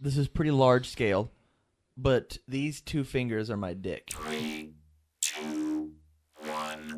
This is pretty large scale, but these 2 fingers are my dick. 3, 2, 1.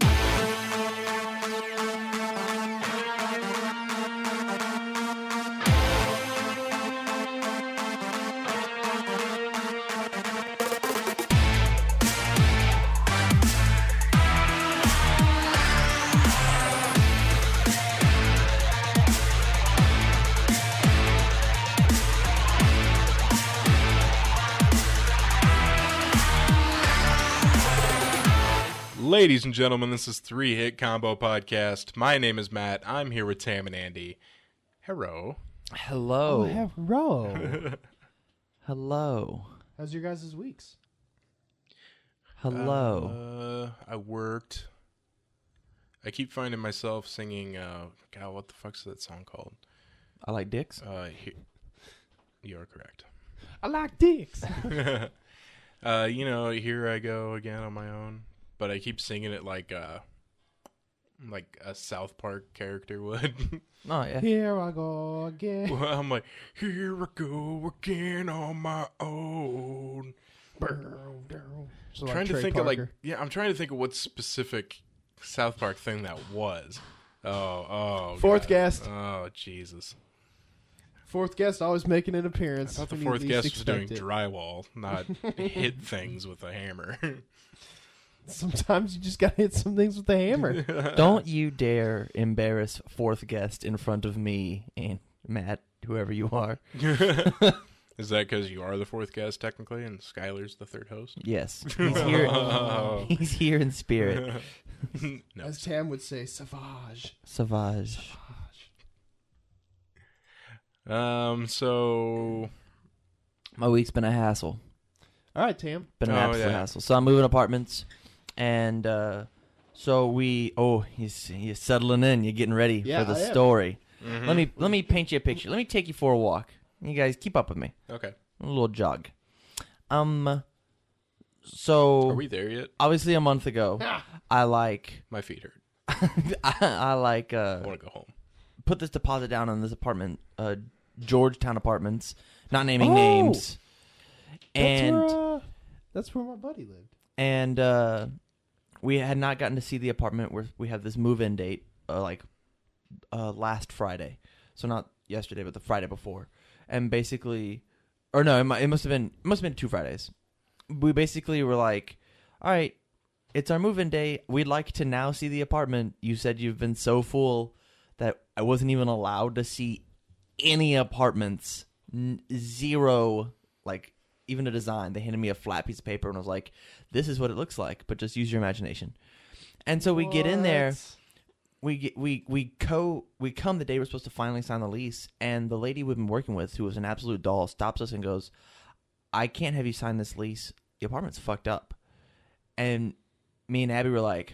Ladies and gentlemen, this is 3 Hit Combo Podcast. My name is Matt. I'm here with Tam and Andy. Hello. Hello. Oh, hello. Hello. How's your guys' weeks? Hello. I worked. I keep finding myself singing, God, what the fuck's that song called? I like dicks. You're correct. I like dicks. Here I go again on my own. But I keep singing it like a South Park character would. Oh, yeah. Here I go again. Well, I'm like, here I go again on my own. So Trying to Trey think Parker. I'm trying to think of what specific South Park thing that was. Oh, Fourth God. guest. Oh, Jesus. Fourth guest always making an I appearance. thought the when you fourth least guest was doing expect it. drywall, not hit things with a hammer. Sometimes you just gotta hit some things with a hammer. Don't you dare embarrass 4th guest in front of me and Matt, whoever you are. Is that because you are the fourth guest technically, and Skylar's the third host? Yes. He's here. Oh. He's here in spirit. No. As Tam would say, savage. Savage. So My week's been a hassle. All right, Tam. Been an Oh, absolute yeah. hassle. So I'm moving apartments, and he's settling in. You're getting ready Yeah, for the I am. story. mhm. Let me paint you a picture. Let me take you for a walk. You guys keep up with me. Okay. A little jog. So Are we there yet? obviously a month ago, I My feet hurt. I like I want to go home. put this deposit down on this apartment, Georgetown Apartments, not naming Oh! names. That's where my buddy lived. And we had not gotten to see the apartment where we have this move-in date, last Friday. So not yesterday, but the Friday before. And basically, or no, it must have been 2 Fridays. We basically were like, all right, it's our move-in day. We'd like to now see the apartment. You said you've been so full that I wasn't even allowed to see any apartments. Zero, even a design. They handed me a flat piece of paper and was like, this is what it looks like, but just use your imagination. And so we get in there. We come the day we're supposed to finally sign the lease, and the lady we've been working with, who was an absolute doll, stops us and goes, I can't have you sign this lease. The apartment's fucked up. And me and Abby were like,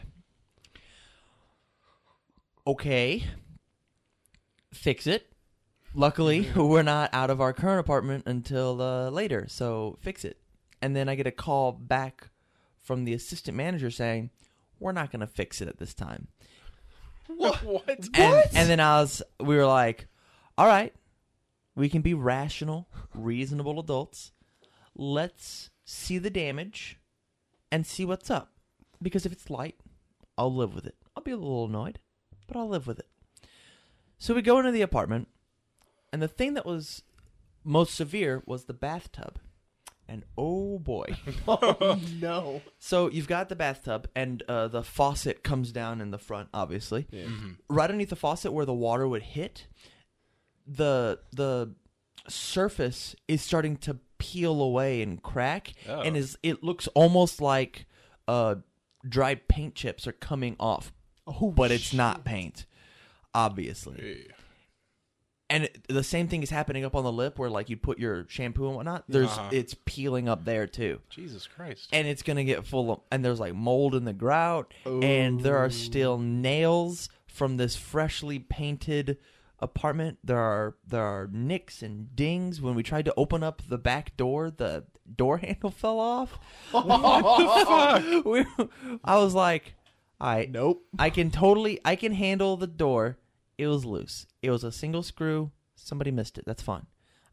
okay, fix it. Luckily, we're not out of our current apartment until later, so fix it. And then I get a call back from the assistant manager saying, we're not going to fix it at this time. What? And then we were like, all right, we can be rational, reasonable adults. Let's see the damage and see what's up. Because if it's light, I'll live with it. I'll be a little annoyed, but I'll live with it. So we go into the apartment, and the thing that was most severe was the bathtub. And oh boy. Oh, no. So you've got the bathtub, and the faucet comes down in the front, obviously. Yeah. Right underneath the faucet where the water would hit, the surface is starting to peel away and crack, Oh. and it looks almost like dried paint chips are coming off, Oh, but it's not paint, obviously. Hey. And the same thing is happening up on the lip where you put your shampoo and whatnot. It's peeling up there too. Jesus Christ. And it's going to get full of, and there's mold in the grout, and there are still nails from this freshly painted apartment. There are nicks and dings. When we tried to open up the back door, the door handle fell off. What the fuck? I was like, all right, Nope. I can handle the door. It was loose. It was a single screw. Somebody missed it. That's fine.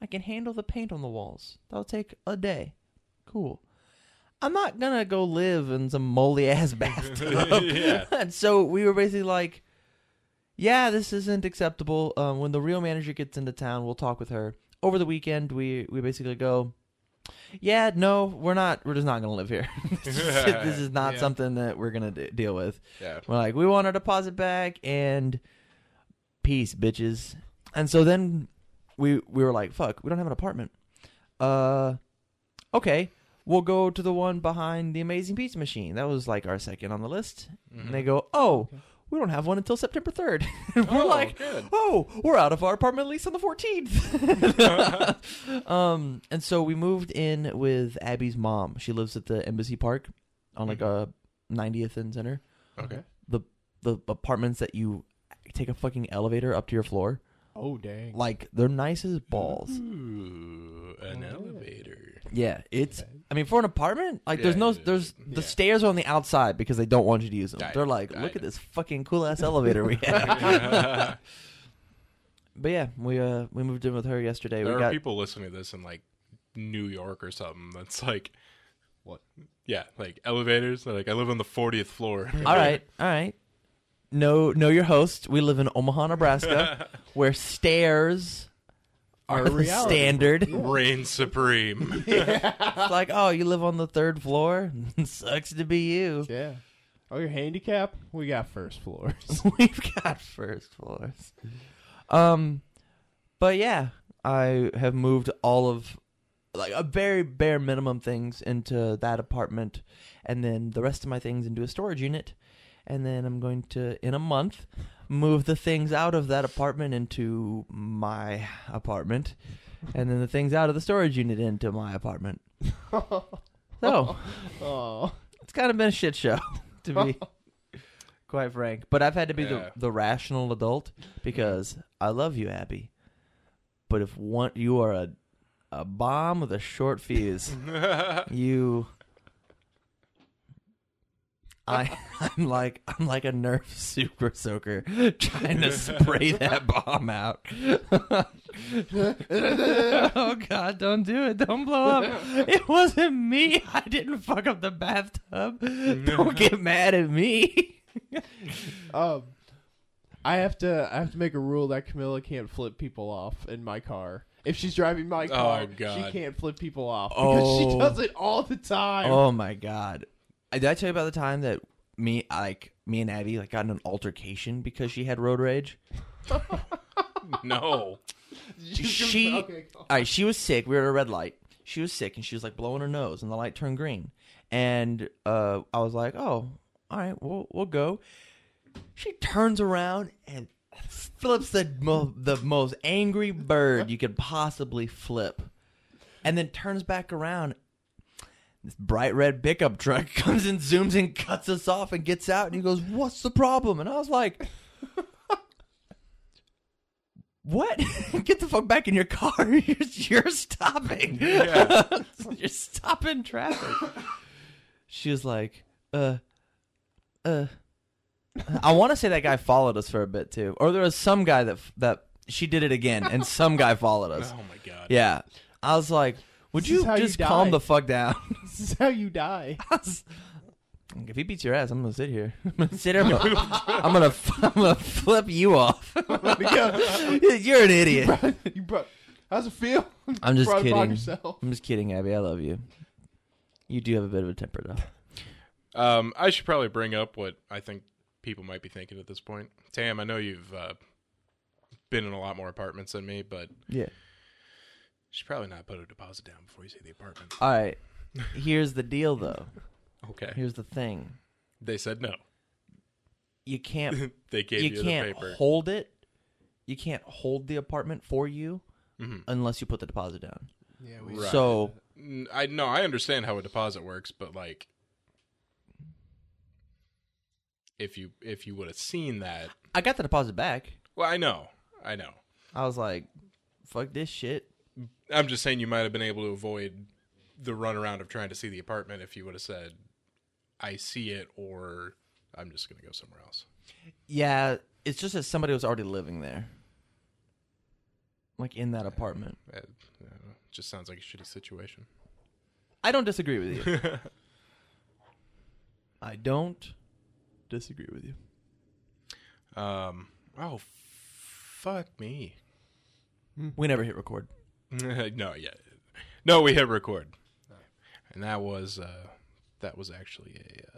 I can handle the paint on the walls. That'll take a day. Cool. I'm not gonna go live in some moldy ass bathtub. Yeah. And so we were basically like, yeah, this isn't acceptable. When the real manager gets into town, we'll talk with her. Over the weekend, we basically go, yeah, no, we're just not gonna live here. This is not something that we're gonna deal with. Yeah. We're like, we want our deposit back and peace, bitches. And so then we were like, fuck, we don't have an apartment. Okay. We'll go to the one behind the Amazing Pizza Machine. That was like our second on the list. Mm-hmm. And they go, oh, we don't have one until September 3rd. And we're Oh, like, good. oh, we're out of our apartment lease on the 14th. And so we moved in with Abby's mom. She lives at the Embassy Park on like a 90th and Center. Okay. The apartments that you take a fucking elevator up to your floor. Oh, dang. Like, they're nice as balls. Ooh, an elevator. Yeah, it's. I mean, for an apartment, like the Yeah. stairs are on the outside because they don't want you to use them. I- They're like, I look at know. this fucking cool ass elevator we have. But yeah, we moved in with her yesterday. There we are got people listening to this in like New York or something. That's like, What? yeah, like elevators. They're like, I live on the 40th floor. all right. Know your host. We live in Omaha, Nebraska, where stairs are Are the reality. standard. Reign supreme. It's like, oh, you live on the 3rd floor. Sucks to be you. Yeah. Oh, you're handicapped? We got first floors. We've got first floors. But yeah, I have moved all of like a very bare minimum things into that apartment, and then the rest of my things into a storage unit, and then I'm going to, in a month, move the things out of that apartment into my apartment, and then the things out of the storage unit into my apartment. So Oh. it's kind of been a shit show, to be quite frank. But I've had to be Yeah. the rational adult because I love you, Abby. But if you are a bomb with a short fuse, I'm like a Nerf Super Soaker trying to spray that bomb out. Oh God, don't do it. Don't blow up. It wasn't me. I didn't fuck up the bathtub. Don't get mad at me. I have to make a rule that Camilla can't flip people off in my car. If she's driving my car, she God. can't flip people off because she Oh. does it all the time. Oh my God. Did I tell you about the time that me and Abby got in an altercation because she had road rage? No. She Okay, go on. all right, she was sick. We were at a red light. She was sick and she was like blowing her nose and the light turned green. And I was like, "Oh, all right, we'll go." She turns around and flips the most angry bird you could possibly flip. And then turns back around. This bright red pickup truck comes and zooms and cuts us off and gets out and he goes, "What's the problem?" And I was like, "What? Get the fuck back in your car. You're stopping. Yeah. You're stopping traffic." She was like, I want to say that guy followed us for a bit too. Or there was some guy that she did it again and some guy followed us. Oh my God. Yeah. I was like, would This you is how you just calm die. the fuck down? This is how you die. If he beats your ass, I'm gonna sit here. I'm gonna sit here. I'm gonna flip you off. You're an idiot. How's it feel? I'm just Brought it upon kidding. yourself. I'm just kidding, Abby. I love you. You do have a bit of a temper, though. I should probably bring up what I think people might be thinking at this point. Tam, I know you've been in a lot more apartments than me, but Yeah. you should probably not put a deposit down before you see the apartment. All right. Here's the deal, though. Okay. Here's the thing. They said no. You can't. They gave you, you can't the paper. hold it. You can't hold the apartment for you Mhm. unless you put the deposit down. Yeah, Right. So I know, I understand how a deposit works, but like, if you would have seen that, I got the deposit back. well, I know. I was like, "Fuck this shit." I'm just saying you might have been able to avoid the runaround of trying to see the apartment if you would have said, "I see it," or "I'm just going to go somewhere else." Yeah, it's just that somebody was already living there. like in that apartment. Just sounds like a shitty situation. I don't disagree with you. I don't disagree with you. Oh, fuck me. We never hit record. No, yeah. No, we hit record. And that was actually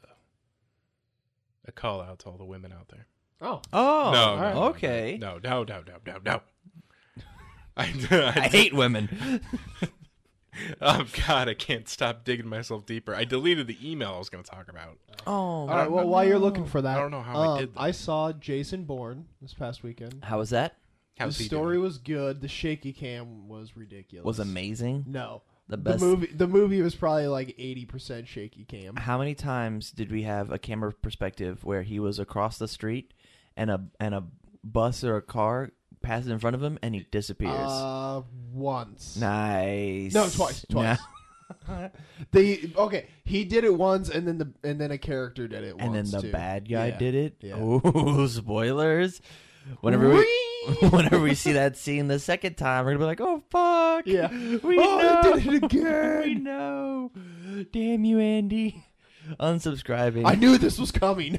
a call out to all the women out there. Oh. Oh, No, okay. No. I hate women. Oh, God, I can't stop digging myself deeper. I deleted the email I was going to talk about. Oh, All right, well, while you're looking for that, I don't know how I did that. I saw Jason Bourne this past weekend. how was that? How's The he story doing? was good. The shaky cam was ridiculous. Was amazing. No. The best. The movie was probably like 80% shaky cam. How many times did we have a camera perspective where he was across the street and a bus or a car passes in front of him and he disappears? Once. Nice. No, twice. Nah. He did it once, and then a character did it once, And then the too. bad guy Yeah. did it. Yeah. Ooh, spoilers! Whenever we see that scene the second time, we're gonna be like, "Oh fuck! Yeah. we Oh, know. I did it again. We know. Damn you, Andy! Unsubscribing. I knew this was coming.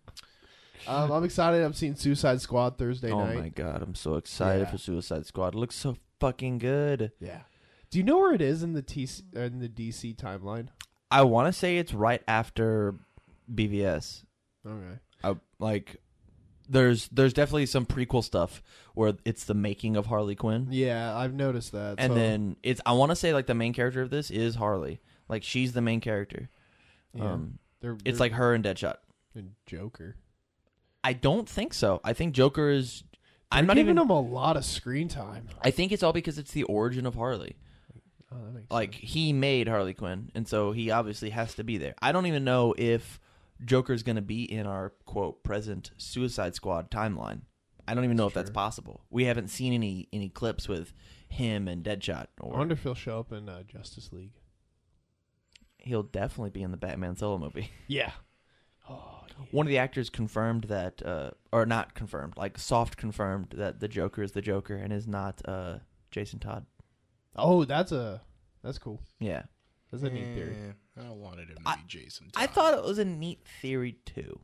I'm excited. I'm seeing Suicide Squad Thursday Oh night. my god, I'm so excited Yeah. for Suicide Squad. It looks so fucking good. Yeah. Do you know where it is in the DC timeline? I want to say it's right after BVS. Okay. There's definitely some prequel stuff where it's the making of Harley Quinn. Yeah, I've noticed that. And so, then I want to say like the main character of this is Harley. Like she's the main character. yeah, It's like her and Deadshot. and Joker. I don't think so. I think Joker is. I'm They're not giving even. him a lot of screen time. I think it's all because it's the origin of Harley. Oh, that makes Like sense. he made Harley Quinn, and so he obviously has to be there. I don't even know if Joker's going to be in our quote present Suicide Squad timeline. I don't even know if that's possible. We haven't seen any clips with him and Deadshot. I Or wonder if he'll show up in Justice League. he'll definitely be in the Batman solo movie. Yeah. Oh, One of the actors confirmed that, or not confirmed, like soft confirmed that the Joker is the Joker and is not Jason Todd. oh, that's cool. Yeah. That's a neat theory. I wanted him to be Jason I Todd. thought it was a neat theory too.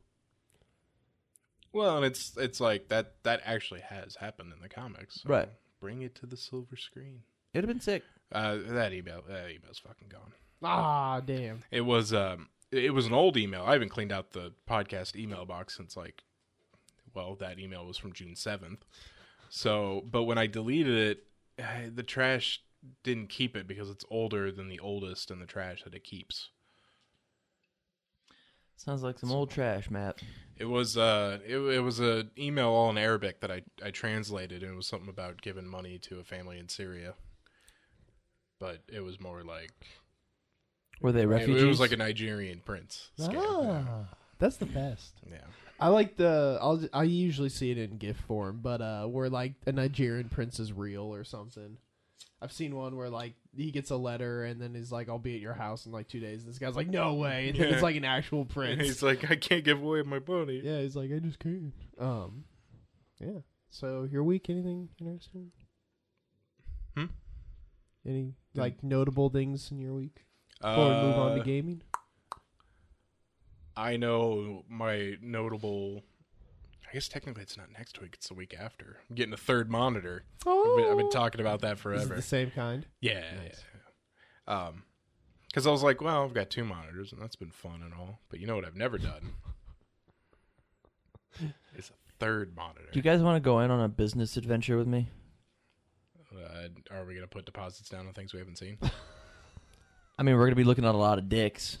Well, and it's like that actually has happened in the comics. So Right. Bring it to the silver screen. It'd have been sick. That email's fucking gone. Ah, damn. It was an old email. I haven't cleaned out the podcast email box since that email was from June 7th. So, but when I deleted it, the trash didn't keep it because it's older than the oldest in the trash that it keeps. Sounds like some old trash, Matt. It was it was an email all in Arabic that I translated, and it was something about giving money to a family in Syria. But it was more like Were they refugees? it was like a Nigerian prince scam. That's the best. Yeah. I like I usually see it in GIF form, but where like a Nigerian prince is real or something. I've seen one where like he gets a letter and then he's like, "I'll be at your house in like 2 days." This guy's like, "No way!" And then Yeah. it's like an actual prince. He's like, I can't give away my money. Yeah, he's like, "I just can't." Yeah. So your week, anything interesting? Any like notable things in your week before we move on to gaming? I know my notable. I guess technically it's not next week; it's the week after. I'm getting a third monitor. I've been talking about that Is it forever. the same kind? Yeah. Nice. Yeah. Because I was like, well, I've got 2 monitors, and that's been fun and all. But you know what I've never done? It's a third monitor. Do you guys want to go in on a business adventure with me? Are we going to put deposits down on things we haven't seen? I mean, we're gonna be looking at a lot of dicks.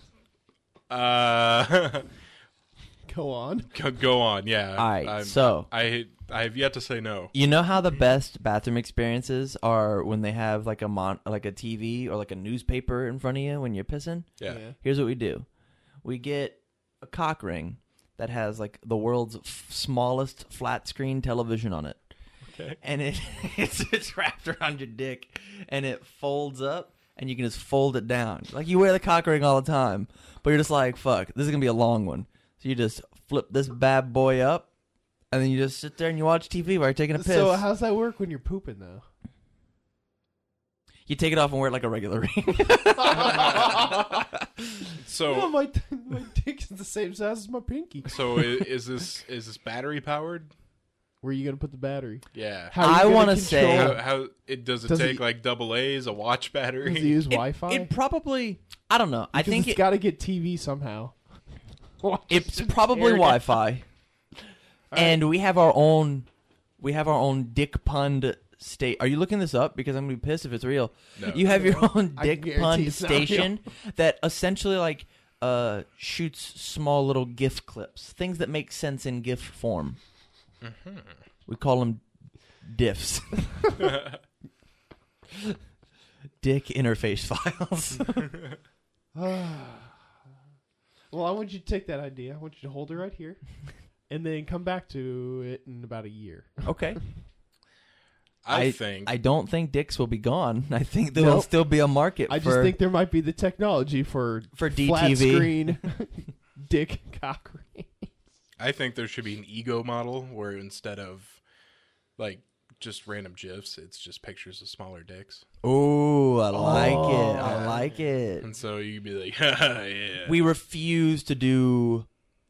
Go on. Go on, yeah. All right, so I have yet to say no. you know how the best bathroom experiences are when they have like a TV or like a newspaper in front of you when you're pissing? Yeah. Here's what we do. We get a cock ring that has like the world's smallest flat screen television on it. Okay. And it's wrapped around your dick and it folds up and you can just fold it down. Like you wear the cock ring all the time, but you're just like, fuck, this is going to be a long one. So you just flip this bad boy up and then you just sit there and you watch TV while you're taking a piss. So how's that work when you're pooping though? You take it off and wear it like a regular ring. So Oh, my dick is the same size as my pinky. so is this battery powered? Where are you gonna put the battery? Yeah. How are you I gonna wanna say- control- How it does it Does take it- like double A's, a watch battery? Does it use It- Wi-Fi? It probably. I don't know. I Because think it's got to get TV somehow. it's probably Wi-Fi. And we have our own. We have our own Dick Pund state. Are you looking this up? Because I'm gonna be pissed if it's real. No. You have your own I Dick guarantee Pund it's not real. station that essentially like shoots small little GIF clips, things that make sense in GIF form. Mm-hmm. We call them diffs. Dick interface files. Well, I want you to take that idea. I want you to hold it right here, and then come back to it in about a year. Okay. I think I don't think dicks will be gone. I think there will Nope. still be a market I for just think there might be the technology for for flat DTV. screen dick cock ring. I think there should be an ego model where instead of like just random gifs, it's just pictures of smaller dicks. Ooh, I like it. Oh. I like it. And so you'd be like, yeah. We refuse to do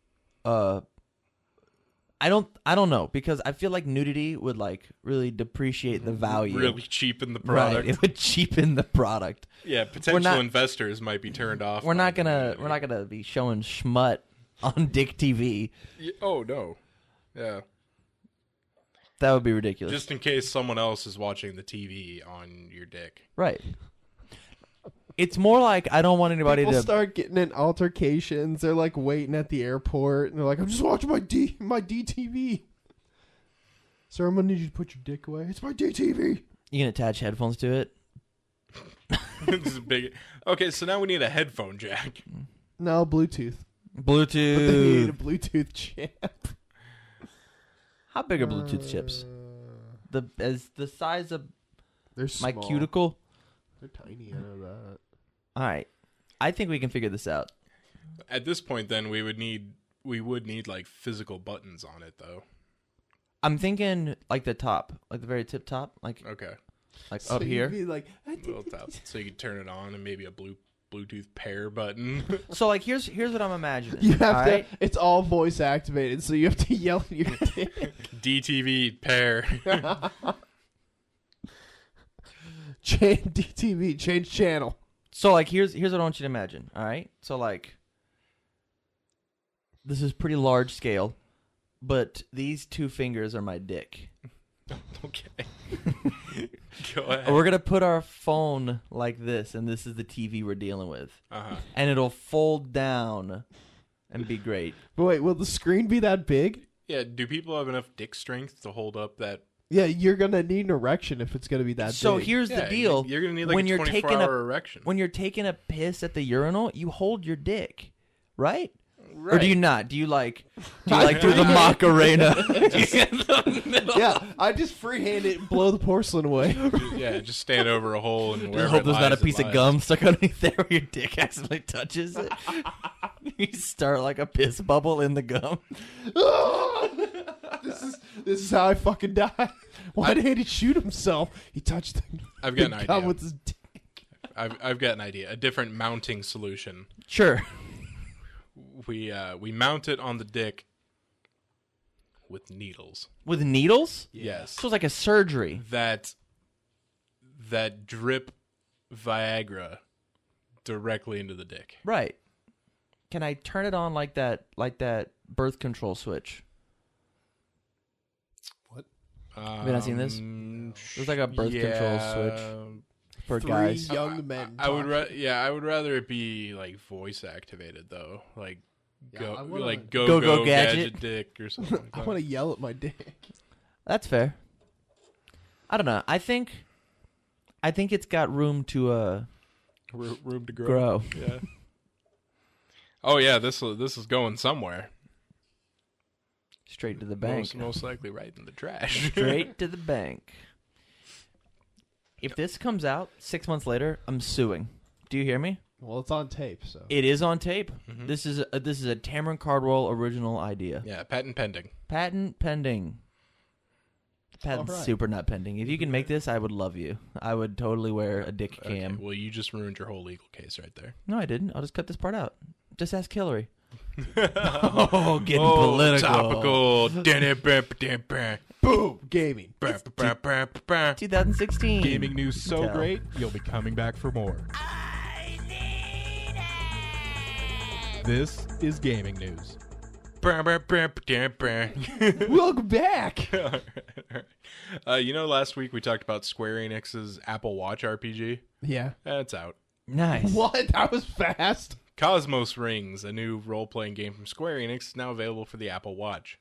I don't know, because I feel like nudity would like really depreciate the value. really cheapen the Right. product. It would cheapen the product. Yeah, potential not- investors might be turned off. We're not by gonna the- be showing schmut on Dick TV. Oh no. Yeah. That would be ridiculous. Just in case someone else is watching the TV on your dick. Right. It's more like I don't want anybody People to start getting in altercations. They're like waiting at the airport, and they're like, "I'm just watching my DTV." Sir, I'm gonna need you to put your dick away. It's my DTV. You can attach headphones to it. This is big. Okay, so now we need a headphone jack. No, Bluetooth. But they need a Bluetooth. Bluetooth chip. How big are Bluetooth chips? As the size of They're my small. cuticle. They're tiny. I know that. All right. I think we can figure this out. At this point, then we would need like physical buttons on it, though. I'm thinking like the top, like the very tip top, like Okay, So up you'd here. be like, little top, so you can turn it on and maybe a Bluetooth pair button. So like here's what I'm imagining. you have all to. right? It's all voice activated, so you have to yell at your dick. DTV pair. DTV, change channel. So like here's what I want you to imagine. All right. So like this is pretty large scale, but these two fingers are my dick. Okay. Go ahead. We're gonna put our phone like this, and this is the TV we're dealing with, Uh-huh. and it'll fold down and be great. But wait, will the screen be that big? Yeah. Do people have enough dick strength to hold up that? Yeah, you're gonna need an erection if it's gonna be that So big. here's the Yeah, deal: You're gonna need like when a you're 24 taking a hour erection. when you're taking a piss at the urinal, you hold your dick, right? Right. Or do you not? Do you like do the Macarena? Yeah, I just freehand it and blow the porcelain away. Yeah, just stand over a hole and Just wherever hope it there's not a lies, it piece of lies. gum stuck underneath there where your dick accidentally touches it. You start like a piss bubble in the gum. This is how I fucking died. Why did he shoot himself? He touched the I've got an gum idea. with his dick. I've got an idea. A different mounting solution. Sure. We mount it on the dick with needles. With needles? Yes. So it's like a surgery. That drip Viagra directly into the dick. Right. Can I turn it on like that birth control switch? Have you not seen this? There's like a birth control switch for Three guys. young men. I would talking. I would rather it be like voice activated though. Like Yeah, I go wanna- like Go go gadget. dick or something like I that. want to yell at my dick. That's fair. I don't know. I think it's got room to Room to grow. Yeah. Oh yeah, this is going somewhere. Straight to the bank. Most likely right in the trash. Straight to the bank. If this comes out 6 months later, I'm suing. Do you hear me? Well, it's on tape, so. It is on tape. Mhm. This is a Tamron Cardwell original idea. Yeah, patent pending. Patent pending. Patent's Alright. super not pending. If you can make this, I would love you. I would totally wear a dick Okay, cam. well, you just ruined your whole legal case right there. No, I didn't. I'll just cut this part out. Just ask Hillary. Oh, getting political. Topical. Boom, gaming. 2016. Gaming news so Tell. great, you'll be coming back for more. This is gaming news. Welcome back. Last week we talked about Square Enix's Apple Watch RPG. Yeah. That's out. Nice. What? That was fast. Cosmos Rings, a new role-playing game from Square Enix, is now available for the Apple Watch.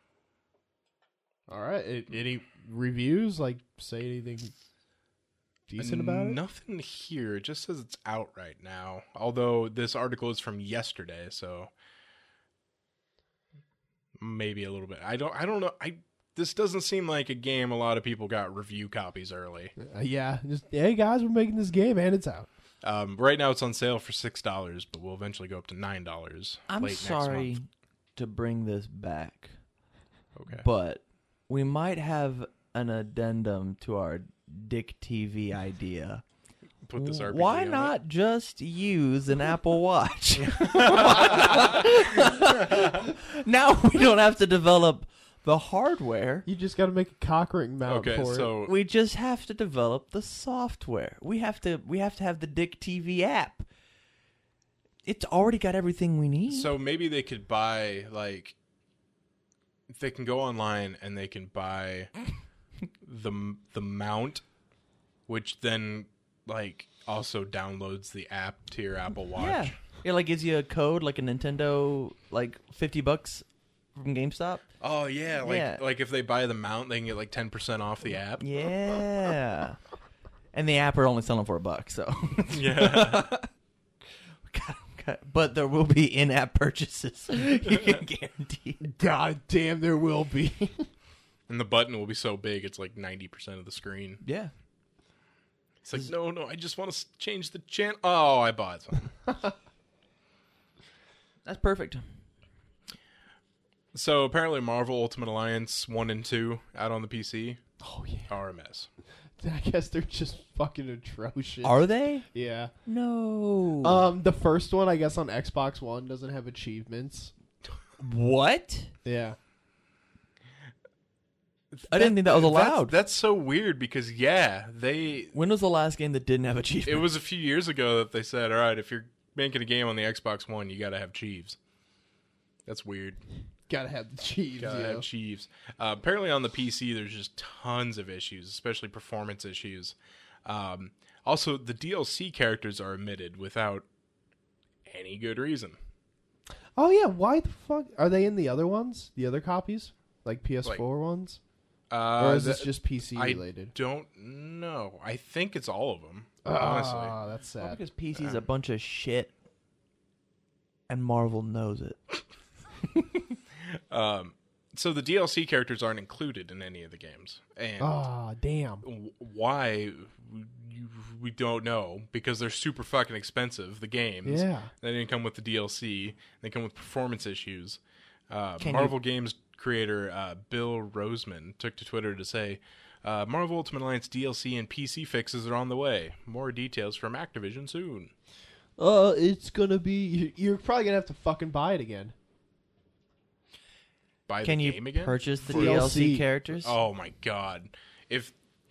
All right. Any reviews? Like, say anything decent about it? Nothing here. It just says it's out right now. Although this article is from yesterday, so maybe a little bit. I don't know. This doesn't seem like a game a lot of people got review copies early. Yeah. Just, hey, guys, we're making this game, and it's out. Right now it's on sale for $6, but we'll eventually go up to $9 I'm late sorry next month. to bring this back, Okay. but we might have an addendum to our Dick TV idea. Put this RPG Why on not just use an Apple Watch? Now we don't have to develop the hardware. You just got to make a cock ring mount Okay, for it. so We just have to develop the software. We have to have the Dick TV app. It's already got everything we need. maybe they could buy they can go online and they can buy the mount, which then also downloads the app to your Apple Watch. Yeah. It like gives you a code like a Nintendo $50 from GameStop. Oh yeah, Yeah. like if they buy the mount, they can get 10% off the app. Yeah. And the app are only selling for $1, so Yeah. but there will be in-app purchases. You can guarantee. God damn, there will be. And the button will be so big, it's 90% of the screen. Yeah. It's like, no, I just want to change the channel. Oh, I bought something. That's perfect. So apparently Marvel Ultimate Alliance 1 and 2 out on the PC Oh, yeah. are a mess. I guess they're just fucking atrocious. Are they? Yeah. No. The first one, I guess, on Xbox One doesn't have achievements. What? Yeah. I didn't think that was allowed. That's so weird because, When was the last game that didn't have it achievement? was a few years ago that they said, all right, if you're making a game on the Xbox One, you got to have Chiefs. That's weird. Gotta have the cheese, Gotta have Chiefs. Apparently on the PC, there's just tons of issues, especially performance issues. Also, the DLC characters are omitted without any good reason. Oh, yeah. Why the fuck? Are they in the other ones? The other copies? Like PS4 ones? Or is this just PC related? I don't know. I think it's all of them, honestly. Ah, that's Well, sad. because PC's a bunch of shit, and Marvel knows it. So the DLC characters aren't included in any of the games. And Ah, damn. why, we don't know, because they're super fucking expensive, the games. Yeah. They didn't come with the DLC. They come with performance issues. Can Marvel Games creator Bill Roseman took to Twitter to say, Marvel Ultimate Alliance DLC and PC fixes are on the way. More details from Activision soon. It's gonna be... You're probably gonna have to fucking buy it again. Buy Can the you game again? purchase the For DLC DLC. characters? Oh my god. Oh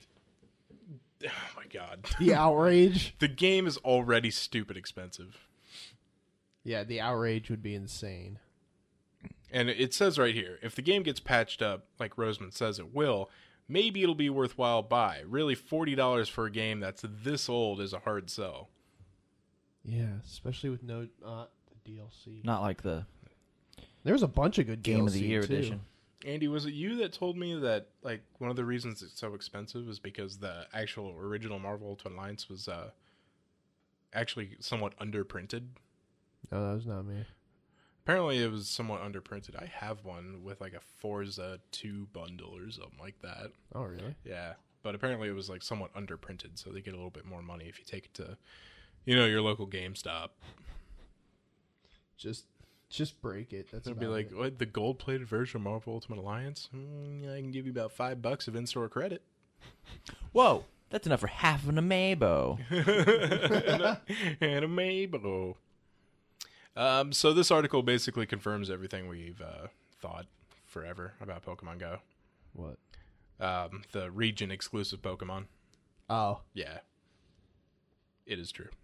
my god. The outrage. The game is already stupid expensive. Yeah, the outrage would be insane. And it says right here, if the game gets patched up, like Roseman says it will, maybe it'll be worthwhile buy. Really, $40 for a game that's this old is a hard sell. Yeah, especially with no the DLC. Not like the There's a bunch of good Game DLC of the Year too. edition. Andy, was it you that told me that one of the reasons it's so expensive is because the actual original Marvel Ultimate Alliance was actually somewhat underprinted? No, that was not me. Apparently it was somewhat underprinted. I have one with a Forza 2 bundle or something like that. Oh, really? Yeah, but apparently it was somewhat underprinted, so they get a little bit more money if you take it to, your local GameStop. Just Just break it. That's It'll be about like, it. what, the gold-plated version of Marvel Ultimate Alliance? I can give you about $5 of in-store credit. Whoa, that's enough for half an amiibo. And a Mabel. So this article basically confirms everything we've thought forever about Pokemon Go. What? The region-exclusive Pokemon. Oh, Yeah. It is true.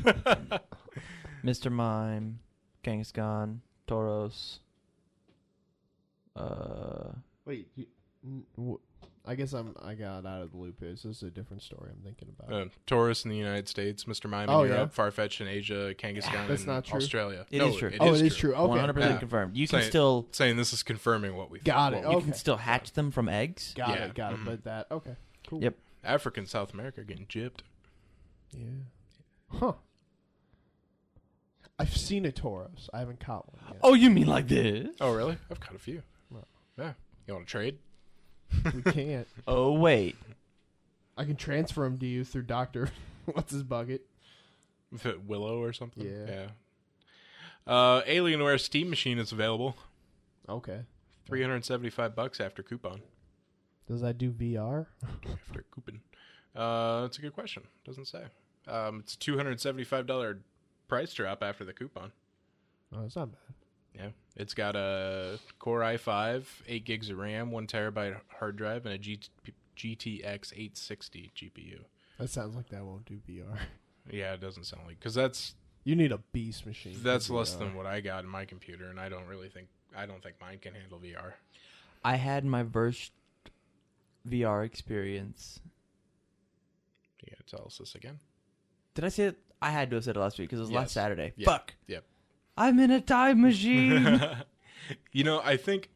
Mr. Mime, Kangaskhan, Tauros. wait. I guess I got out of the loop. Is this a different story I'm thinking about? Taurus in the United States, Mr. Mime in Oh, Europe, Farfetch'd in Asia, Kangaskhan That's in not true. Australia. It No, is true. It Oh, is it is true. Okay. 100% Yeah. confirmed. You can Saying- still Saying this is confirming what we Got it. well, you Okay. can still hatch them from eggs. Got Yeah. it. Got it. Mhm. But that. Okay. Cool. Yep. Africa and South America are getting gypped. Yeah. Huh. I've seen a Tauros. I haven't caught one yet. Oh, you mean like this? Oh, really? I've caught a few. Well. Yeah. You want to trade? We can't. Oh, wait. I can transfer him to you through Doctor. What's his bucket? With a Willow or something? Yeah. Alienware Steam Machine is available. Okay. $375 after coupon. Does that do VR? After coupon. That's a good question. Doesn't say. It's $275 price drop after the coupon. Oh, it's not bad. Yeah. It's got a Core i5, 8 gigs of RAM, 1 terabyte hard drive, and a GTX 860 GPU. That sounds like that won't do VR. Yeah, it doesn't sound like, because that's You need a beast machine. for less VR. than what I got in my computer, and I don't think mine can handle VR. I had my first VR experience. You gotta tell us this again. Did I say it? I had to have said it last week because it was last Yes. Saturday. Yeah. Fuck. Yep. I'm in a time machine. You know, I think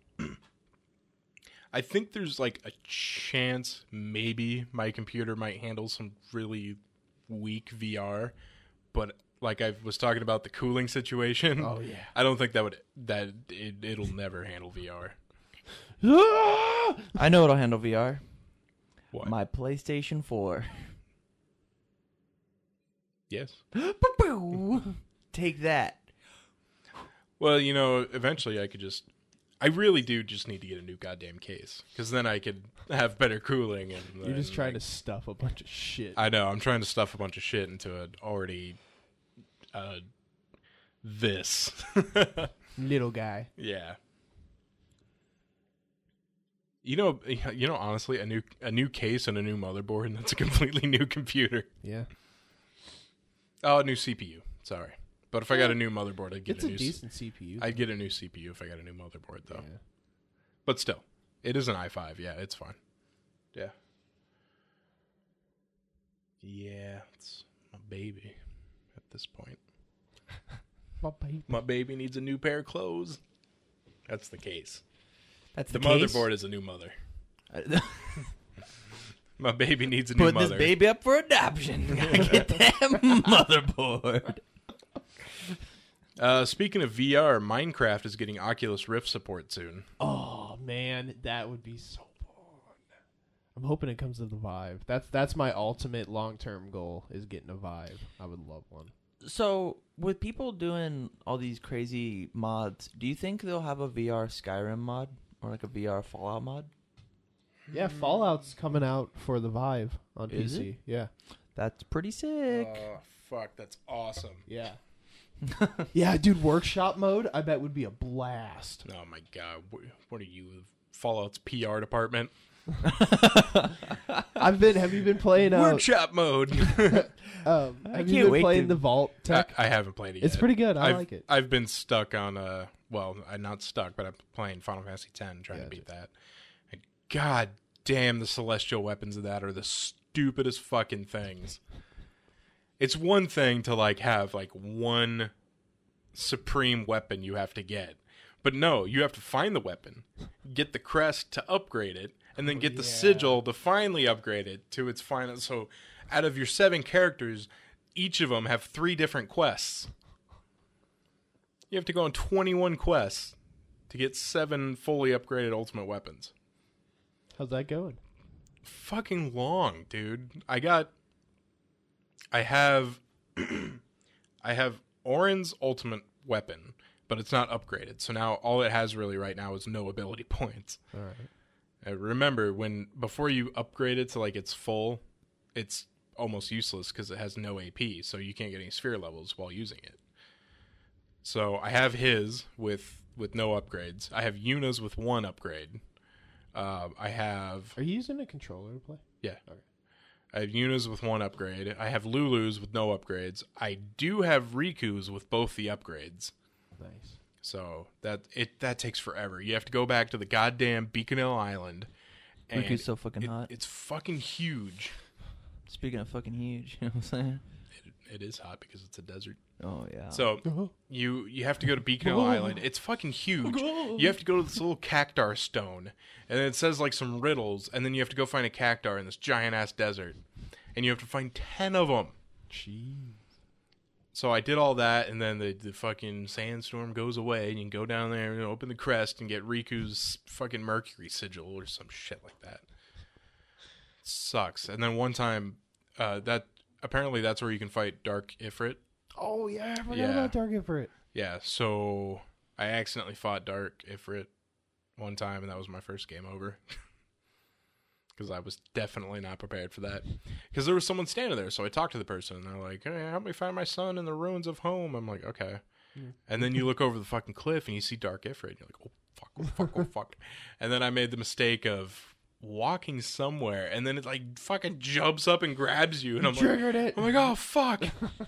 there's like a chance maybe my computer might handle some really weak VR, but like I was talking about the cooling situation. Oh yeah. I don't think it'll never handle VR. I know it'll handle VR. What? My PlayStation 4. Yes. Take that. Well, you know, eventually I really do just need to get a new goddamn case, because then I could have better cooling. And You're just then, trying like, to stuff a bunch of shit. I know. I'm trying to stuff a bunch of shit into it already. This. Little guy. Yeah. You know. Honestly, a new case and a new motherboard, and that's a completely new computer. Yeah. Oh, a new CPU. Sorry, but if I got a new motherboard, I'd get It's a a new. decent CPU. I'd get a new CPU if I got a new motherboard, though. Yeah. But still, it is an i5. Yeah, it's fine. Yeah. Yeah, it's my baby at this point. My baby needs a new pair of clothes. That's the case. That's The the, case? motherboard is a new mother. My baby needs a new Put mother. this baby up for adoption. Gotta get that motherboard. Speaking of VR, Minecraft is getting Oculus Rift support soon. Oh man, that would be so fun. I'm hoping it comes to the Vive. That's my ultimate long-term goal, is getting a Vive. I would love one. So, with people doing all these crazy mods, do you think they'll have a VR Skyrim mod or like a VR Fallout mod? Yeah, Fallout's coming out for the Vive on Is PC. Yeah. That's pretty sick. Oh, fuck, that's awesome. Yeah. Yeah, dude, workshop mode I bet would be a blast. Oh my god, what are you, Fallout's PR department? Have you been playing Workshop mode. have can't you been wait playing to- the Vault Tech? I haven't played it yet. It's pretty good. I like it. I've been stuck on I'm not stuck, but I'm playing Final Fantasy X, trying to beat that. And god damn, the celestial weapons of that are the stupidest fucking things. It's one thing to like have like one supreme weapon you have to get. But no, you have to find the weapon, get the crest to upgrade it, and then get the sigil to finally upgrade it to its final. So out of your 7 characters, each of them have 3 different quests. You have to go on 21 quests to get 7 fully upgraded ultimate weapons. How's that going? Fucking long, dude. I have Orin's ultimate weapon, but it's not upgraded. So now all it has really right now is no ability points. All right. Remember, before you upgrade it to like its full, it's almost useless because it has no AP, so you can't get any sphere levels while using it. So I have his with no upgrades. I have Yuna's with 1 upgrade. I have Are you using a controller to play? Yeah. Okay. I have Yuna's with 1 upgrade. I have Lulu's with no upgrades. I do have Riku's with both the upgrades. Nice. So that takes forever. You have to go back to the goddamn Beacon Island. And Riku's so fucking hot. It's fucking huge. Speaking of fucking huge, you know what I'm saying? It is hot because it's a desert. Oh yeah. So you have to go to Beacon Island. It's fucking huge. You have to go to this little cactar stone, and then it says like some riddles, and then you have to go find a cactar in this giant ass desert, and you have to find 10 of them. Jeez. So I did all that, and then the fucking sandstorm goes away, and you can go down there and open the crest and get Riku's fucking Mercury sigil or some shit like that. Sucks. And then one time, apparently that's where you can fight Dark Ifrit. Oh yeah, I forgot Yeah. about Dark Ifrit. Yeah, so I accidentally fought Dark Ifrit one time, and that was my first game over. Because I was definitely not prepared for that. Because there was someone standing there, so I talked to the person, and they're like, hey, help me find my son in the ruins of home. I'm like, okay. And then you look over the fucking cliff, and you see Dark Ifrit, and you're like, oh, fuck, oh, fuck, oh, fuck. And then I made the mistake of walking somewhere, and then it, like, fucking jumps up and grabs you, and I'm Triggered like, it. I'm like, oh, fuck.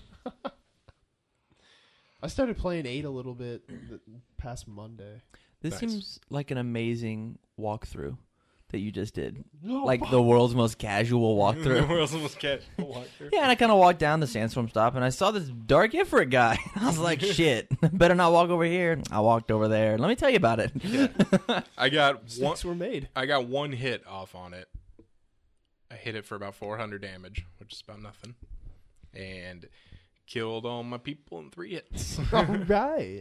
I started playing 8 a little bit past Monday. This Nice. seems like an amazing walkthrough that you just did. No, Like the world's most casual The walkthrough. world's almost catch a walkthrough. Yeah, and I kind of walked down the sandstorm stop, and I saw this Dark Ifrit guy. I was like, shit, better not walk over here. I walked over there. Let me tell you about it. I got one. Sticks were made. I got 1 hit off on it. I hit it for about 400 damage, which is about nothing, and killed all my people in 3 hits. All right.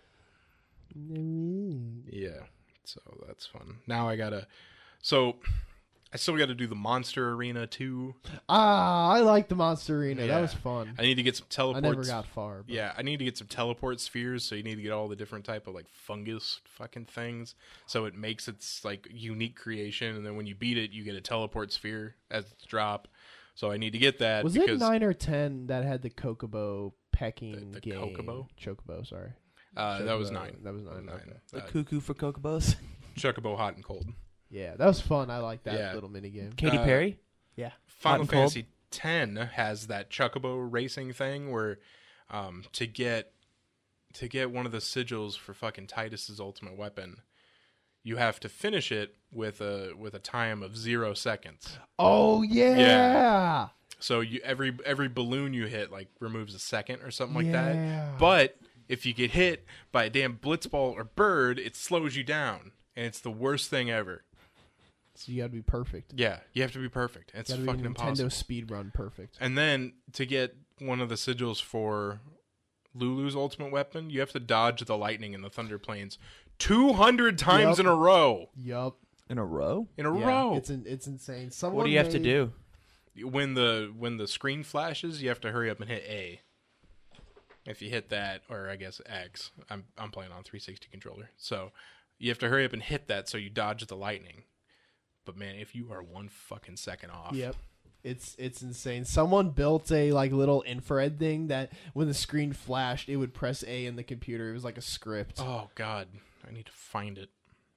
Yeah, so that's fun. Now I gotta. So I still gotta do the monster arena too. I like the Monster Arena. Yeah. That was fun. I need to get some I teleports. never got far. But Yeah, I need to get some teleport spheres, so you need to get all the different type of like fungus fucking things, so it makes its like unique creation, and then when you beat it, you get a teleport sphere as its drop. So I need to get that. Was because it 9 or 10 that had the Kokobo pecking The game? Chocobo? Chocobo, sorry. that was Chocobo. 9. That was 9. Okay. The cuckoo for Cocobos. Chocobo Hot and Cold. Yeah, that was fun. I like that Yeah. little mini game. Katy Perry. Yeah. Final and cold? Fantasy X has that Chocobo racing thing where to get one of the sigils for fucking Titus's ultimate weapon, you have to finish it with a time of 0 seconds. Oh yeah. Yeah. So you every balloon you hit like removes a second or something like Yeah. that. But if you get hit by a damn blitzball or bird, it slows you down, and it's the worst thing ever. So you got to be perfect. Yeah, you have to be perfect. It's Got to be fucking Nintendo impossible. speedrun perfect. And then to get one of the sigils for Lulu's ultimate weapon, you have to dodge the lightning and the thunder planes 200 times Yup. in a row. Yup. In a row? In a Yeah, row. It's insane. Someone What do you have to made- do? When the screen flashes, you have to hurry up and hit A. If you hit that, or I guess X, I'm playing on 360 controller, so you have to hurry up and hit that so you dodge the lightning. But man, if you are 1 fucking second off, Yep. It's insane. Someone built a like little infrared thing that when the screen flashed, it would press A in the computer. It was like a script. oh god, I need to find it.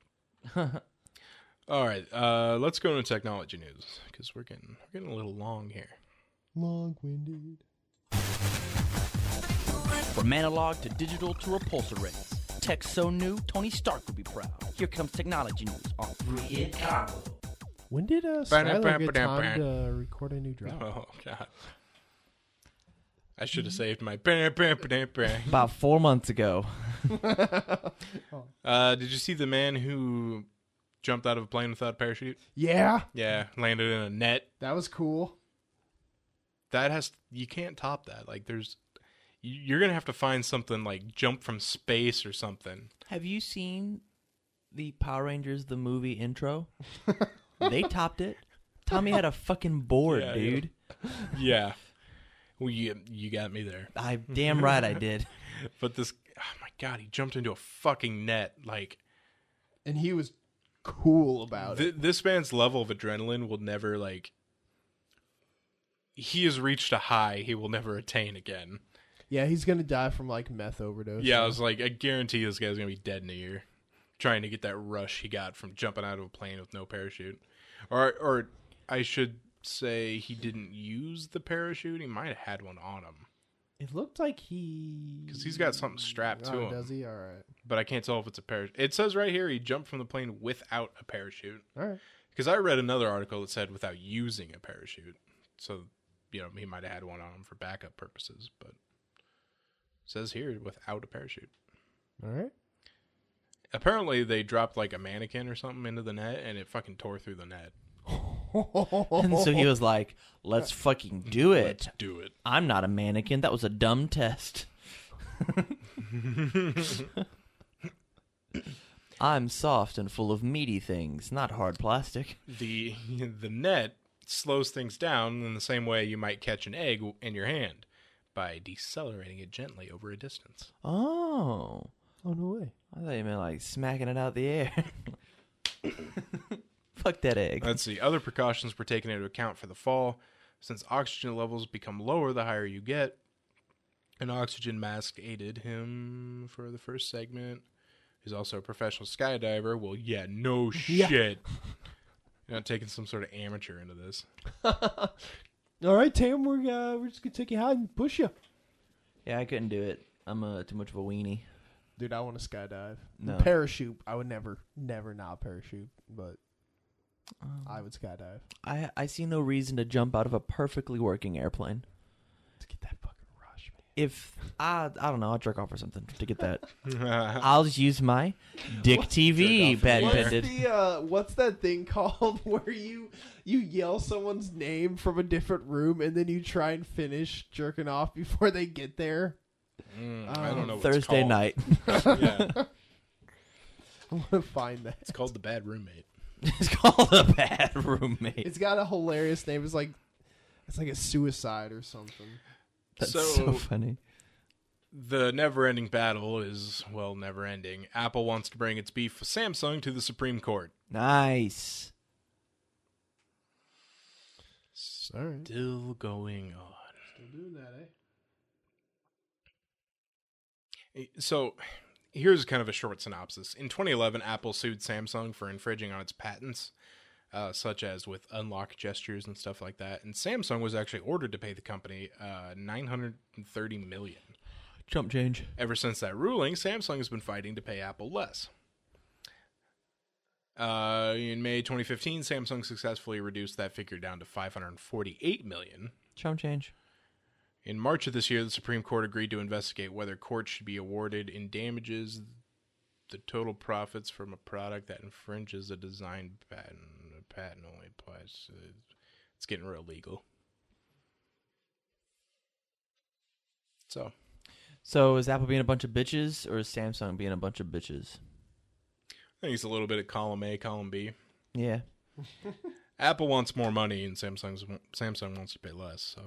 All right, let's go into technology news because we're getting a little long here. Long-winded. From analog to digital to repulsor rays. Tech so new, Tony Stark would be proud. Here comes technology news on 3-Hit Combo. When did Skylar get time to record a new drop? Oh god, I should have saved my. Did About 4 months ago. you see the man who jumped out of a plane without a parachute? Yeah, Yeah, landed in a net. that was cool. You can't top that. Like you're gonna have to find something like jump from space or something. Have you seen the Power Rangers the movie intro? They topped it. Tommy had a fucking board, Yeah, dude. Yeah, well, you got me there. I damn right I did. But this, oh my God, he jumped into a fucking net. Like, And he was cool about it. this man's level of adrenaline will never, like, he has reached a high he will never attain again. Yeah, he's gonna die from like meth overdose. Yeah, I was like, I guarantee this guy's gonna be dead in a year, trying to get that rush he got from jumping out of a plane with no parachute, or I should say he didn't use the parachute. He might have had one on him It looked like he, because he's got something strapped to him. Does he? All right, But I can't tell if it's a parachute. It says right here he jumped from the plane without a parachute. all right. Because I read another article that said without using a parachute. So, you know, he might have had one on him for backup purposes, but it says here without a parachute. All right. Apparently they dropped like a mannequin or something into the net and it fucking tore through the net. And so he was like, let's fucking do it. Let's do it. I'm not a mannequin. That was a dumb test. I'm soft and full of meaty things, not hard plastic. The net slows things down in the same way you might catch an egg in your hand by decelerating it gently over a distance. Oh. Oh no way. I thought you meant like smacking it out the air. Fuck that egg. Let's see. Other precautions were taken into account for the fall. Since oxygen levels become lower the higher you get, an oxygen mask aided him for the first segment. He's also a professional skydiver. Well, yeah, no Yeah. shit. You're not taking some sort of amateur into this. All right, Tam, we're just gonna take you high and push you. Yeah, I couldn't do it. I'm too much of a weenie. Dude, I want to skydive. No. Parachute. I would never not parachute, but I would skydive I see no reason to jump out of a perfectly working airplane. to get that fucking rush, man. If I don't know, I'll jerk off or something to get that. I'll just use my Dick TV Jerk off patent in the air. pendant. What's that thing called where you yell someone's name from a different room and then you try and finish jerking off before they get there? I don't know what Thursday it's called. night. Yeah, I want to find that. it's called The Bad Roommate. It's called a bad roommate. It's got a hilarious name. It's like a suicide or something. That's So- so funny. The never-ending battle is, well, never-ending. Apple wants to bring its beef with Samsung to the Supreme Court. Nice. All right. Still going on. Still doing that, eh? So, here's kind of a short synopsis. In 2011, Apple sued Samsung for infringing on its patents, such as with unlock gestures and stuff like that. And Samsung was actually ordered to pay the company $930 million. Chump change. Ever since that ruling, Samsung has been fighting to pay Apple less. In May 2015, Samsung successfully reduced that figure down to $548 million. Chump change. In March of this year, the Supreme Court agreed to investigate whether courts should be awarded in damages the total profits from a product that infringes a design patent. The patent only applies. It's getting real legal. So is Apple being a bunch of bitches or is Samsung being a bunch of bitches? I think it's a little bit of column A, column B. Yeah. Apple wants more money, and Samsung wants to pay less. So,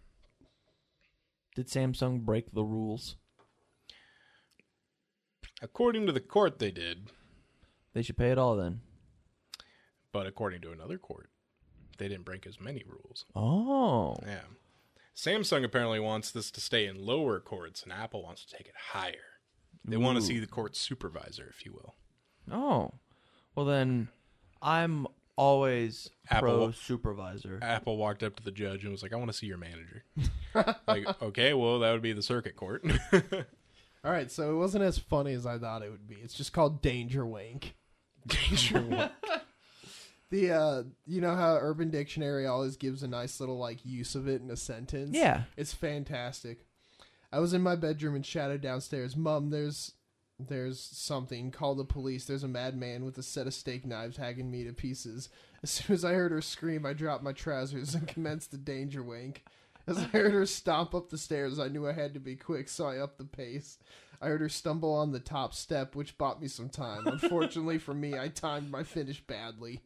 Did Samsung break the rules? according to the court, they did, They should pay it all then. but according to another court, they didn't break as many rules. Oh. Yeah, Samsung apparently wants this to stay in lower courts, and Apple wants to take it higher. They want to Ooh. see the court supervisor, if you will. Oh. Well then, I'm always Apple- pro supervisor. Apple walked up to the judge and was like, "I want to see your manager." Like, okay, well, that would be the circuit court. All right, so it wasn't as funny as I thought it would be. It's just called Danger Wank. Danger one. The you know how Urban Dictionary always gives a nice little like use of it in a sentence? Yeah. It's fantastic. I was in my bedroom and shouted downstairs, "Mom, there's something. Call the police. There's a madman with a set of steak knives hacking me to pieces." As soon as I heard her scream, I dropped my trousers and commenced the danger wank. As I heard her stomp up the stairs, I knew I had to be quick, so I upped the pace. I heard her stumble on the top step, which bought me some time. Unfortunately for me, I timed my finish badly.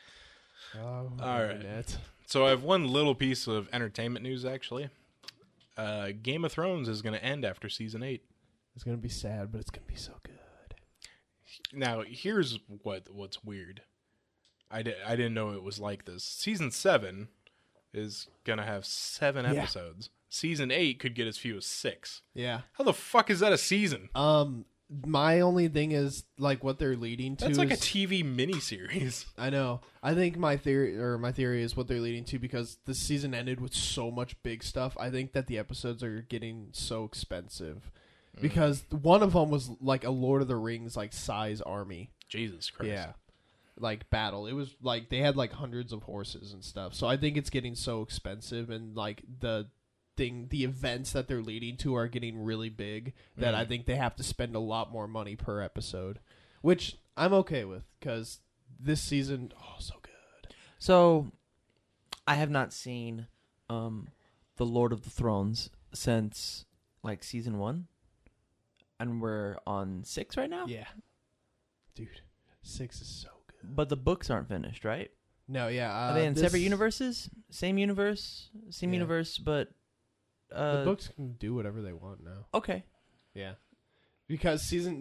All right. So I have one little piece of entertainment news, actually. Game of Thrones is going to end after season 8. It's gonna be sad, but it's gonna be so good. Now, here's what's weird. I didn't know it was like this. Season 7 is going to have 7 Yeah. episodes. Season 8 could get as few as 6. Yeah. How the fuck is that a season? My only thing is like what they're leading to. That's like a is, TV miniseries. I know. I think my theory is what they're leading to because the season ended with so much big stuff. I think that the episodes are getting so expensive because one of them was like a Lord of the Rings like size army. Jesus Christ. Yeah. Like battle. It was like they had like hundreds of horses and stuff. So I think it's getting so expensive and like the events that they're leading to are getting really big that I think they have to spend a lot more money per episode, which I'm okay with because this season, so good. So, I have not seen The Lord of the Thrones since like season 1, and we're on 6 right now. Yeah, dude, 6 is so good. But the books aren't finished, right? No, yeah, Are they in separate universes? Same universe, Yeah. universe, but The books can do whatever they want now. okay. Yeah, because season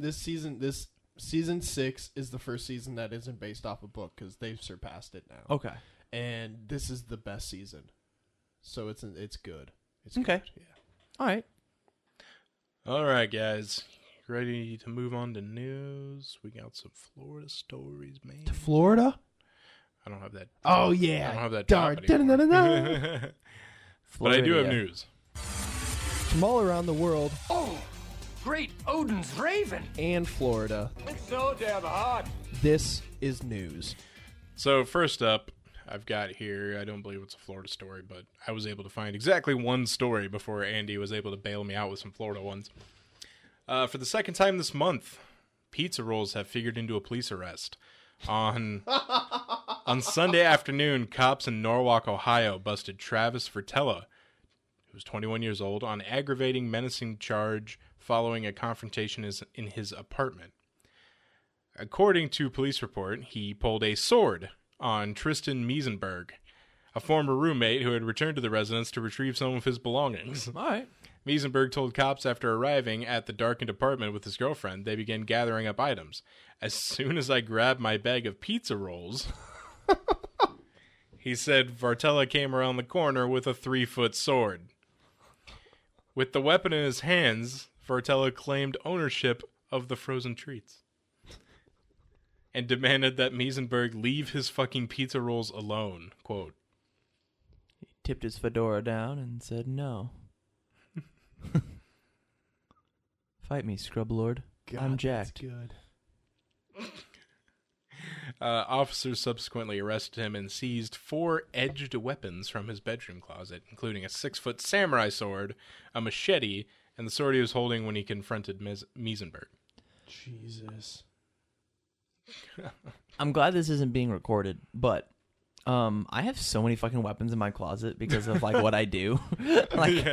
6 is the first season that isn't based off a book because they've surpassed it now. Okay. And this is the best season, so it's good. It's Okay. good. Yeah. All right. All right, guys. Ready to move on to news? We got some Florida stories, man. To Florida? I don't have that. Oh yeah. I don't have that. Darn. top anymore. Da-da-da-da-da. But I do have Floridia. news. From all around the world Oh, great Odin's Raven. and Florida, It's so damn hot. this is news. So first up, I've got here, I don't believe it's a Florida story, but I was able to find exactly one story before Andy was able to bail me out with some Florida ones. For the second time this month, pizza rolls have figured into a police arrest. On Sunday afternoon, cops in Norwalk, Ohio busted Travis Vertella, who was 21 years old, on aggravating menacing charge following a confrontation in his apartment. According to police report, he pulled a sword on Tristan Miesenberg, a former roommate who had returned to the residence to retrieve some of his belongings. All right. Miesenberg told cops after arriving at the darkened apartment with his girlfriend, they began gathering up items. As soon as I grabbed my bag of pizza rolls, he said Vartella came around the corner with a 3-foot sword. With the weapon in his hands, Vartella claimed ownership of the frozen treats and demanded that Miesenberg leave his fucking pizza rolls alone. Quote, He tipped his fedora down and said no. Fight me, scrub lord. I'm that's jacked. good. Officers subsequently arrested him and seized 4 edged weapons from his bedroom closet, including a 6-foot samurai sword, a machete, and the sword he was holding when he confronted Miesenberg. Jesus. I'm glad this isn't being recorded, but I have so many fucking weapons in my closet because of like what I do. Like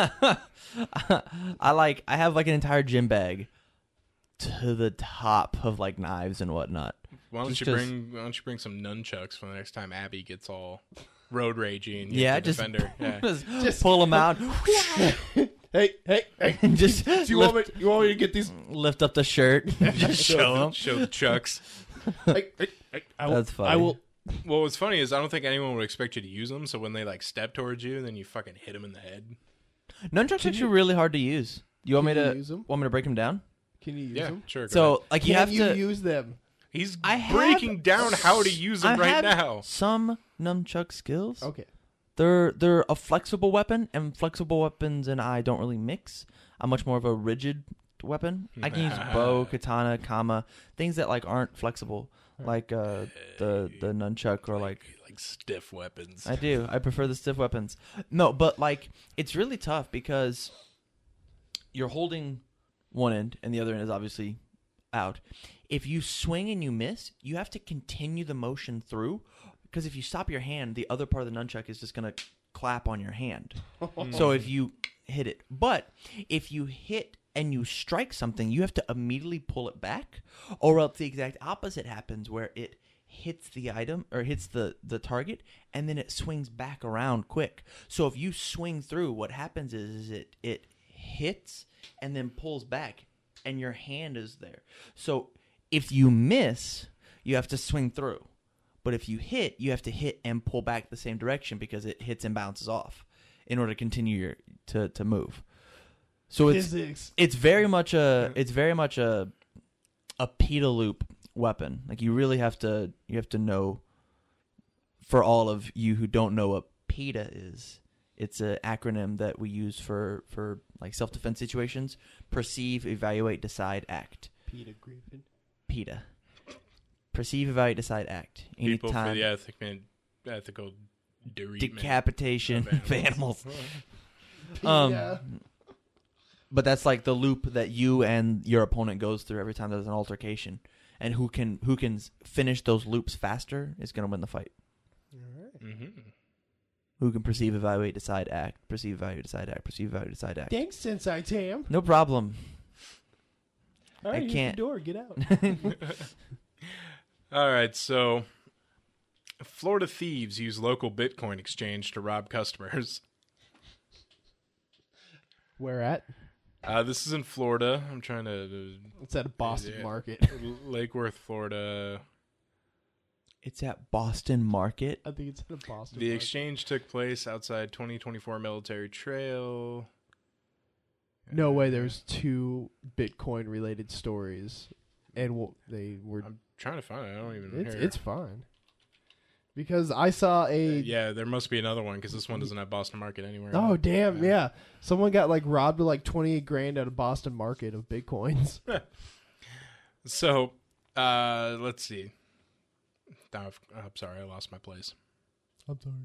I have like an entire gym bag to the top of like knives and whatnot. Why don't Just you 'cause- bring some nunchucks for the next time Abby gets all road ragey and you Yeah, have to just, defend her. Yeah. just pull them out Hey, and just Do you want me to get these? lift up the shirt, just show them. Show the chucks. That's funny. I will. Well, what's funny is I don't think anyone would expect you to use them. So when they like step towards you, then you fucking hit them in the head. Nunchucks are actually really hard to use. You want me Can you to use 'em? want me to break them down? Can you use Yeah, them? sure. go ahead. So like you Can have you to. use them? He's I have breaking down how to use them I right have now. Some nunchuck skills. Okay. They're a flexible weapon, and flexible weapons and I don't really mix. I'm much more of a rigid weapon. I can use bow, katana, kama, things that like aren't flexible, like the nunchuck or like. Like stiff weapons. I do. I prefer the stiff weapons. No, but like it's really tough because you're holding one end and the other end is obviously out. If you swing and you miss, you have to continue the motion through because if you stop your hand, the other part of the nunchuck is just going to clap on your hand. So if you hit it. But if you hit and you strike something, you have to immediately pull it back or else the exact opposite happens where it hits the item or hits the target, and then it swings back around quick. So if you swing through, what happens is it hits and then pulls back, and your hand is there. So if you miss, you have to swing through. But if you hit, you have to hit and pull back the same direction because it hits and bounces off in order to continue to move. So it's very much a PETA loop weapon. Like you really have to know. For all of you who don't know what PETA is, it's an acronym that we use for like self-defense situations: perceive, evaluate, decide, act. PETA Griffin. PETA. Perceive, evaluate, decide, act. People for Anytime. the ethical Decapitation of animals. Yeah. But that's like the loop that you and your opponent goes through every time there's an altercation, and who can finish those loops faster is going to win the fight. All right. Mm-hmm. Who can perceive, evaluate, decide, act. Perceive, evaluate, decide, act. Perceive, evaluate, decide, act. Thanks, Sensei Tam. No problem. All right, I here's can't. the door. Get out. All right, so Florida thieves use local Bitcoin exchange to rob customers. Where at? This is in Florida. I'm trying to It's at a Boston Yeah. Market. Lake Worth, Florida. It's at Boston Market. I think it's at a Boston The Market. exchange took place outside 2024 Military Trail. No way. There's 2 Bitcoin related stories, and they were. I'm trying to find it. I don't even. It's fine. Because I saw a. Yeah, there must be another one because this one doesn't have Boston Market anywhere. Oh damn! Yeah, someone got like robbed of like 28 grand at a Boston Market of Bitcoins. So, let's see. I'm sorry, I lost my place. I'm sorry.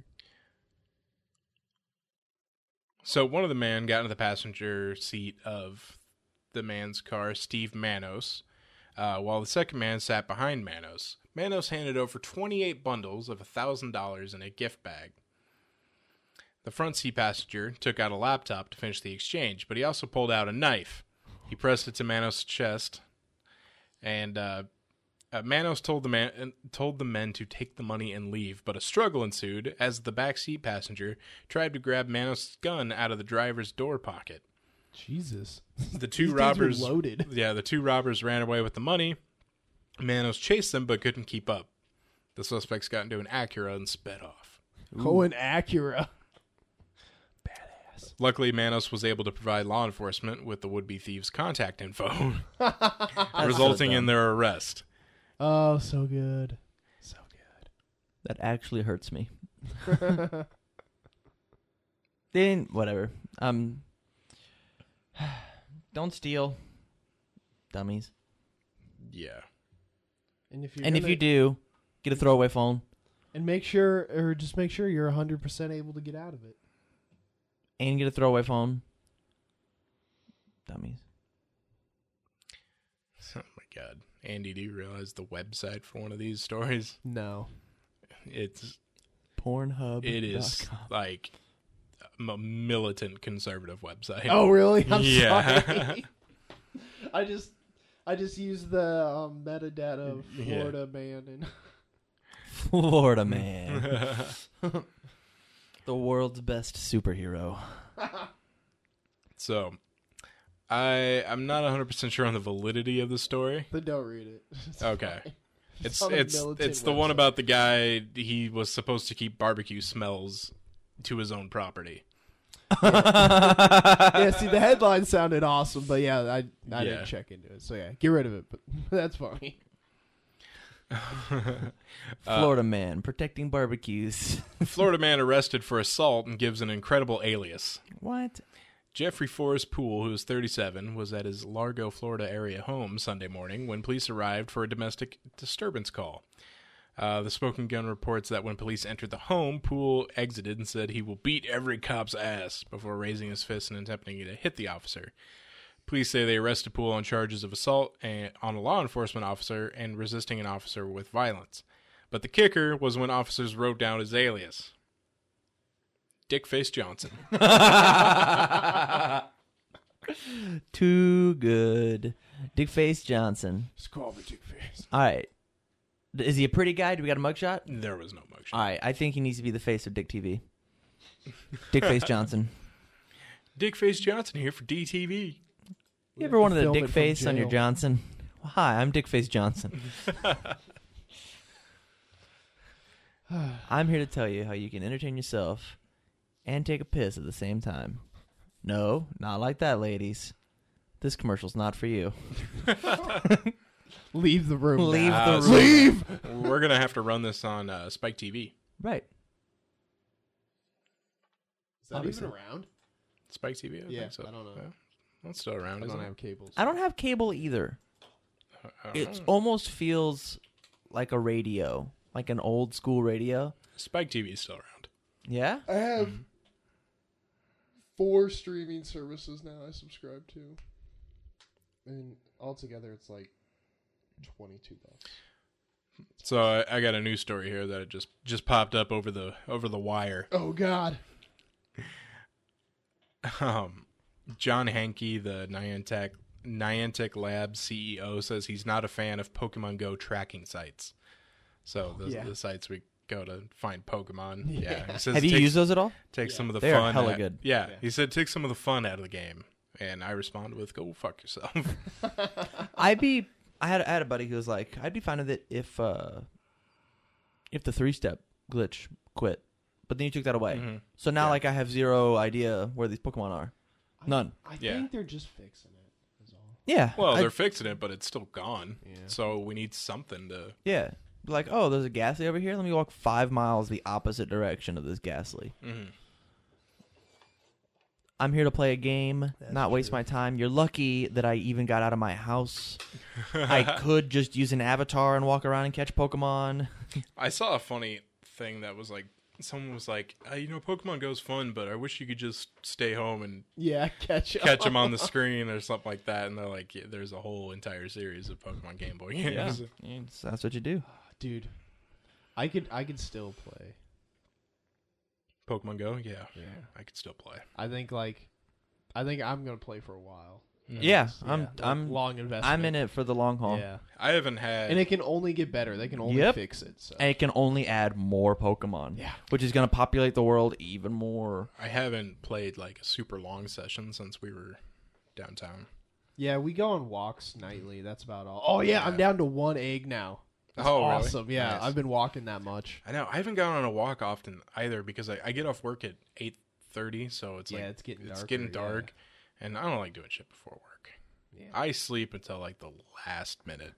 So one of the men got into the passenger seat of the man's car, Steve Manos, while the second man sat behind Manos. Manos handed over 28 bundles of $1,000 in a gift bag. The front seat passenger took out a laptop to finish the exchange, but he also pulled out a knife. He pressed it to Manos' chest, and Manos told the men to take the money and leave, but a struggle ensued as the backseat passenger tried to grab Manos' gun out of the driver's door pocket. Jesus. The These two dudes were robbers loaded. Yeah, the 2 robbers ran away with the money. Manos chased them but couldn't keep up. The suspects got into an Acura and sped off. Oh, an Acura. Luckily, Manos was able to provide law enforcement with the would-be thieves' contact info, resulting in their arrest. Oh, so good. So good. That actually hurts me. Then whatever. Don't steal, dummies. Yeah. And if If you do, get a throwaway phone and make sure, or just make sure you're 100% able to get out of it. and get a throwaway phone, dummies. Oh my God, Andy, do you realize the website for one of these stories? No. It's Pornhub. it is like a militant conservative website. Oh, really? I'm Yeah. sorry. I just used the metadata of Yeah. Florida man and Florida man. The world's best superhero. So, I'm not 100% sure on the validity of the story. but don't read it. It's Okay. fine. It's on a it's militant it's the one website. about the guy. He was supposed to keep barbecue smells to his own property. Yeah, see, the headline sounded awesome, but yeah, I Yeah. didn't check into it. So yeah, get rid of it. But that's funny. Florida man protecting barbecues. Florida man arrested for assault and gives an incredible alias. What? Jeffrey Forrest Poole, who is 37, was at his Largo, Florida area home Sunday morning when police arrived for a domestic disturbance call. The Smoking Gun reports that when police entered the home, Poole exited and said he will beat every cop's ass before raising his fist and attempting to hit the officer. Police say they arrested Poole on charges of assault on a law enforcement officer and resisting an officer with violence. But the kicker was when officers wrote down his alias. Dickface Johnson. Too good. Dickface Johnson. Just call me Dick Face. All right. Is he a pretty guy? Do we got a mugshot? There was no mugshot. All right, I think he needs to be the face of Dick TV. Dick Face Johnson. Dick Face Johnson here for DTV. You ever wanted a Film dick it from face on your jail. Johnson? Well, hi, I'm Dick Face Johnson. I'm here to tell you how you can entertain yourself and take a piss at the same time. No, not like that, ladies. This commercial's not for you. Leave the room. Leave now. the so room. Leave. We're gonna have to run this on Spike TV. Right. Is that Obviously. even around? Spike TV. I Yeah, think so. I don't know. Yeah. Well, it's still around. I Isn't don't it? have cables. I don't have cable either. I don't It know. almost feels like a radio, like an old school radio. Spike TV is still around. Yeah? I have 4 streaming services now I subscribe to. And altogether it's like $22. So I got a news story here that just popped up over the wire. Oh God. John Hankey, the Niantic Labs CEO, says he's not a fan of Pokemon Go tracking sites. So the sites we go to find Pokemon. Yeah. He says Have it you takes- used those at all? Take some of the They are fun. hella good. Yeah, Yeah. he said take some of the fun out of the game, and I responded with "Go fuck yourself." I had a buddy who was like, I'd be fine with it if the 3-step glitch quit, but then you took that away. Mhm. So now Yeah. like I have zero idea where these Pokemon are. None. I Yeah. think they're just fixing it. Is all. Yeah. Well, I- they're fixing it, but it's still gone. Yeah. So we need something to. yeah. Like, oh, there's a Ghastly over here. Let me walk 5 miles the opposite direction of this Ghastly. Mhm. I'm here to play a game, not waste my time. You're lucky that I even got out of my house. I could just use an avatar and walk around and catch Pokemon. I saw a funny thing that was like, someone was like, Pokemon Go's fun, but I wish you could just stay home and Yeah, catch catch them on the screen or something like that. And they're like, yeah, there's a whole entire series of Pokemon Game Boy games. Yeah, that's what you do. Dude. I could still play. Pokemon Go, yeah, Yeah. I could still play. I think I'm gonna play for a while. Yeah, Like I'm long investment. I'm in it for the long haul. Yeah. I haven't had. And it can only get better. They can only Yep. fix it. So. And it can only add more Pokemon. Yeah. Which is going to populate the world even more. I haven't played like a super long session since we were downtown. Yeah, we go on walks nightly. That's about all. Oh yeah, I'm down to 1 egg now. That's Oh, really? awesome. Yeah, Nice. I've been walking that much. I know. I haven't gone on a walk often either because I get off work at 8:30, so it's Yeah, like it's getting it's darker, getting yeah. dark, and I don't like doing shit before work. Yeah. I sleep until like the last minute.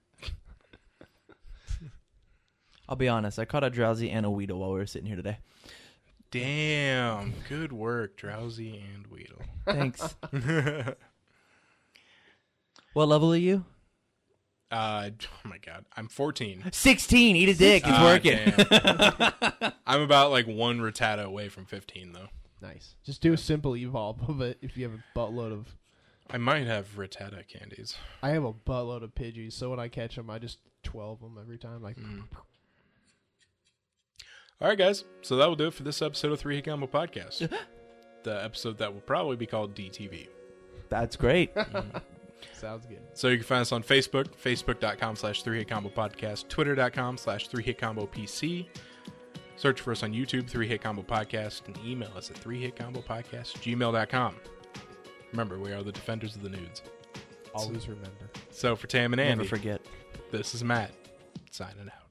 I'll be honest. I caught a Drowsy and a Weedle while we were sitting here today. Damn, good work, Drowsy and Weedle. Thanks. What level are you? Oh my god, I'm 14. 16. Eat a dick. It's Ah, working. damn. I'm about like one Rattata away from 15 though. Nice. Just do a simple evolve of it if you have a buttload of. I might have Rattata candies. I have a buttload of Pidgeys, so when I catch them, I just 12 them every time. Like, All right, guys. So that will do it for this episode of 3 Hit Combo Podcast. The episode that will probably be called DTV. That's great. sounds good. So you can find us on Facebook, facebook.com/3hitcombopodcast, twitter.com/3hitcombopc. Search for us on YouTube, 3 Hit Combo Podcast, and email us at 3hitcombopodcast@gmail.com. Remember, we are the defenders of the nudes. Always remember. So for Tam and Andy, Never forget. this is Matt, signing out.